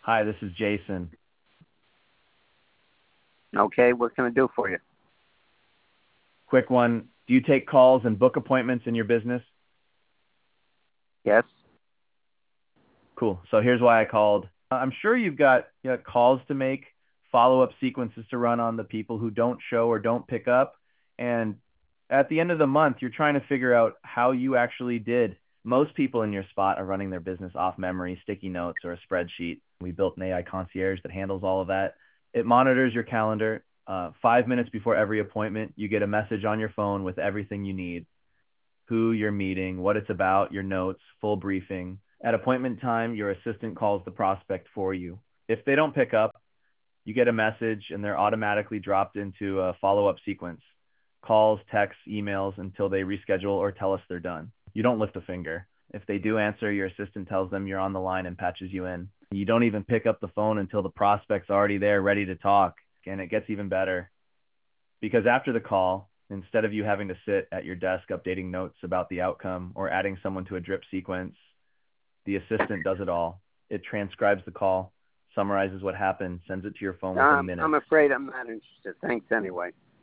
Hi, this is Jason. Okay, what can I do for you? Quick one. Do you take calls and book appointments in your business? Yes? Cool. So here's why I called. I'm sure you've got calls to make, follow-up sequences to run on the people who don't show or don't pick up. And at the end of the month, you're trying to figure out how you actually did. Most people in your spot are running their business off memory, sticky notes, or a spreadsheet. We built an AI concierge that handles all of that. It monitors your calendar. 5 minutes before every appointment, you get a message on your phone with everything you need: who you're meeting, what it's about, your notes, full briefing. At appointment time, your assistant calls the prospect for you. If they don't pick up, you get a message and they're automatically dropped into a follow-up sequence: calls, texts, emails, until they reschedule or tell us they're done. You don't lift a finger. If they do answer, your assistant tells them you're on the line and patches you in. You don't even pick up the phone until the prospect's already there, ready to talk. And it gets even better, because after the call, instead of you having to sit at your desk updating notes about the outcome or adding someone to a drip sequence, the assistant does it all. It transcribes the call, summarizes what happened, sends it to your phone within minutes. I'm afraid I'm not interested. Thanks anyway.